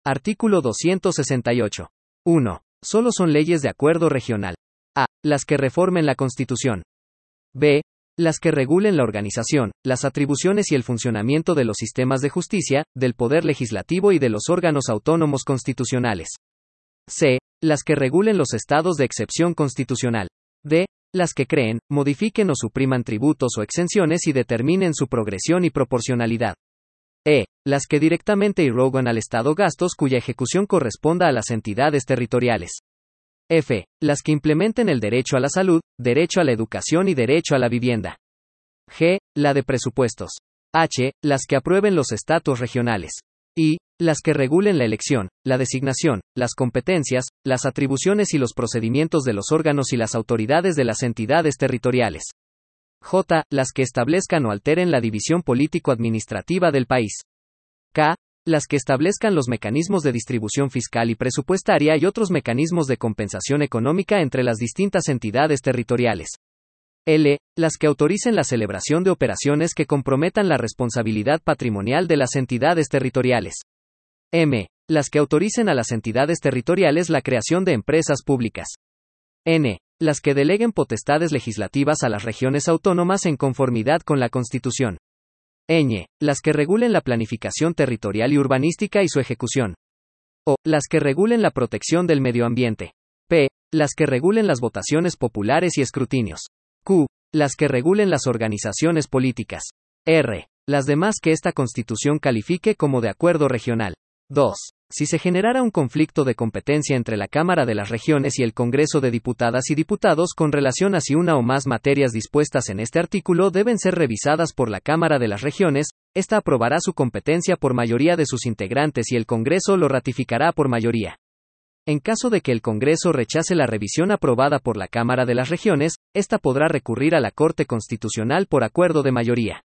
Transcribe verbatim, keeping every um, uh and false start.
Artículo doscientos sesenta y ocho. uno. Solo son leyes de acuerdo regional. A. Las que reformen la Constitución. B. Las que regulen la organización, las atribuciones y el funcionamiento de los sistemas de justicia, del Poder Legislativo y de los órganos autónomos constitucionales. C. Las que regulen los estados de excepción constitucional. D. Las que creen, modifiquen o supriman tributos o exenciones y determinen su progresión y proporcionalidad. E. Las que directamente irrogan al Estado gastos cuya ejecución corresponda a las entidades territoriales. F. Las que implementen el derecho a la salud, derecho a la educación y derecho a la vivienda. G. La de presupuestos. H. Las que aprueben los estatus regionales. I. Las que regulen la elección, la designación, las competencias, las atribuciones y los procedimientos de los órganos y las autoridades de las entidades territoriales. J. Las que establezcan o alteren la división político-administrativa del país. K. Las que establezcan los mecanismos de distribución fiscal y presupuestaria y otros mecanismos de compensación económica entre las distintas entidades territoriales. L. Las que autoricen la celebración de operaciones que comprometan la responsabilidad patrimonial de las entidades territoriales. M. Las que autoricen a las entidades territoriales la creación de empresas públicas. N. Las que deleguen potestades legislativas a las regiones autónomas en conformidad con la Constitución. Ñ. Las que regulen la planificación territorial y urbanística y su ejecución. O. Las que regulen la protección del medio ambiente. P. Las que regulen las votaciones populares y escrutinios. Q. Las que regulen las organizaciones políticas. R. Las demás que esta Constitución califique como de acuerdo regional. dos. Si se generara un conflicto de competencia entre la Cámara de las Regiones y el Congreso de Diputadas y Diputados con relación a si una o más materias dispuestas en este artículo deben ser revisadas por la Cámara de las Regiones, ésta aprobará su competencia por mayoría de sus integrantes y el Congreso lo ratificará por mayoría. En caso de que el Congreso rechace la revisión aprobada por la Cámara de las Regiones, ésta podrá recurrir a la Corte Constitucional por acuerdo de mayoría.